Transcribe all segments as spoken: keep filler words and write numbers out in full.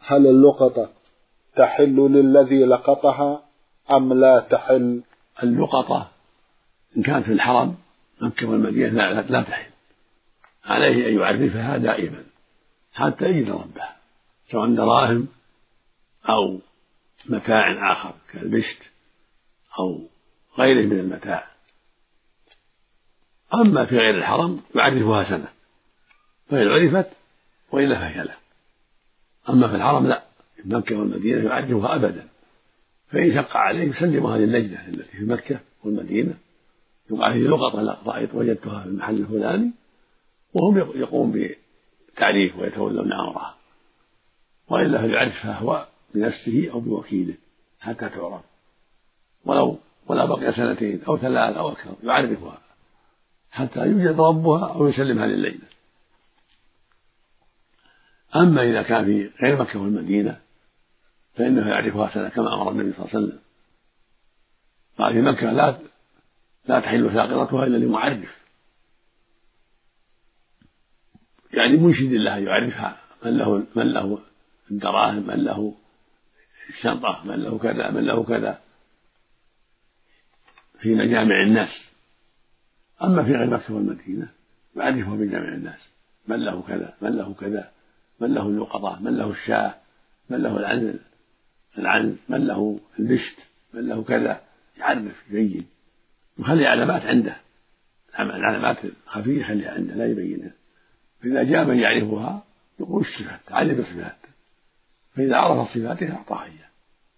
هل اللقطة تحل للذي لقطها أم لا تحل؟ اللقطة إن كانت في الحرم مكة والمدينة لا, لا تحل، عليه أن يعرفها دائما حتى يجد ربها، سواء دراهم أو متاع آخر كالبشت أو غيره من المتاع. أما في غير الحرم يعرفها سنة، فإن عرفت وإلا فهي له. أما في الحرم لا، في مكة والمدينة يعرفها أبدا، فإن شق عليه يسلمها للجنة التي في مكة والمدينة، يقال هذه لقطة رأيت وجدتها في المحل الفلاني، وهم يقوم بتعريف ويتولون أمرها، وإلا فيعرفها هو بنفسه أو بوكيله حتى تعرف، ولو ولا بقي سنتين أو ثلاث أو أكثر يعرفها حتى يوجد ربها أو يسلمها للجنة. أما إذا كان في غير مكة والمدينة فإنه يعرفها سنة كما أمر النبي صلى الله عليه وسلم، قال في مكة لا لا تحل ساقطتها إلا لمعرف، يعني منشد الله يعرفها، من له من له الدراهم، من له الشنطة، من له كذا من له كذا في مجامع الناس. أما في غير مكة والمدينة يعرفها بجامع الناس، من له كذا من له كذا، من له اللقطة، من له الشاة، من له العنز العنز من له البشت، من له كذا، يعرف يبين وخلي علامات عنده، العلامات الخفية خليها عنده لا يبينها. فإذا جاء من يعرفها يقول الصفات، تعلم الصفات، فإذا عرف صفاتها أعطاها إياه،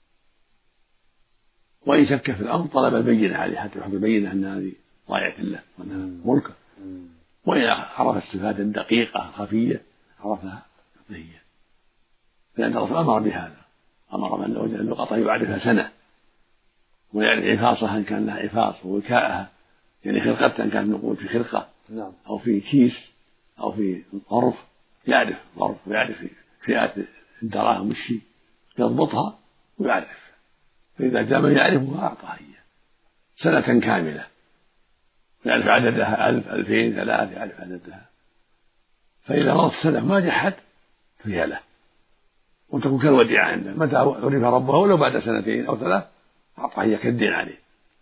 وإن شك في الأمر طلب البينة عليه حتى يحب البينة أن هذه ضايعة له وأنها ملكه، وإذا عرف الصفات الدقيقة الخفية عرفها يعطيه، لأن الرسول أمر بهذا، أمر من لو وجد اللقطة يعرفها سنة، ويعرف عفاصها إن كان لها عفاص، ووكاءها يعني خرقتها إن كانت نقود في خرقة أو في كيس أو في ظرف، يعرف ظرف ويعرف فئات الدراهم والشيء يضبطها ويعرف، فإذا جاء من يعرفها أعطاها إياه سنة كاملة، يعرف عددها ألف ألفين ثلاث، يعرف عددها، فإذا مرت سنة ما جحد فهي له، وتكون كالوديعة عنده، متى عرف ربها ولو بعد سنتين أو ثلاث أعطاها إياه كالدين عليه،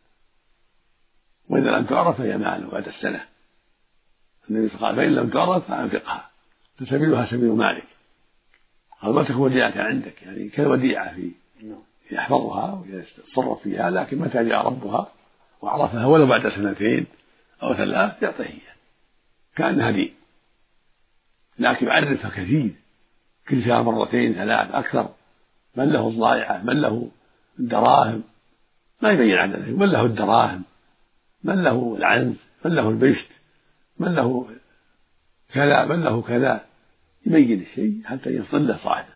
وإذا لم تعرف فهي ماله بعد السنة. النبي صلى الله عليه وسلم قال: فإن لم تعرف فأنفقها فسبيلها سبيل مالك، قال: ما تكون وديعة عندك، يعني كالوديعة في يحفظها ويتصرف فيها، لكن متى جاء ربها وعرفها ولو بعد سنتين أو ثلاث يعطيه إياه كأنها دين، لكن يعرفها كثير كل سنة مرتين ثلاث أكثر، من له الضائعة، من له الدراهم، ما يبين عدده، من له الدراهم، من له العنز، من له البشت، من له كذا من له كذا، يبين الشيء حتى يصل له صاحبه.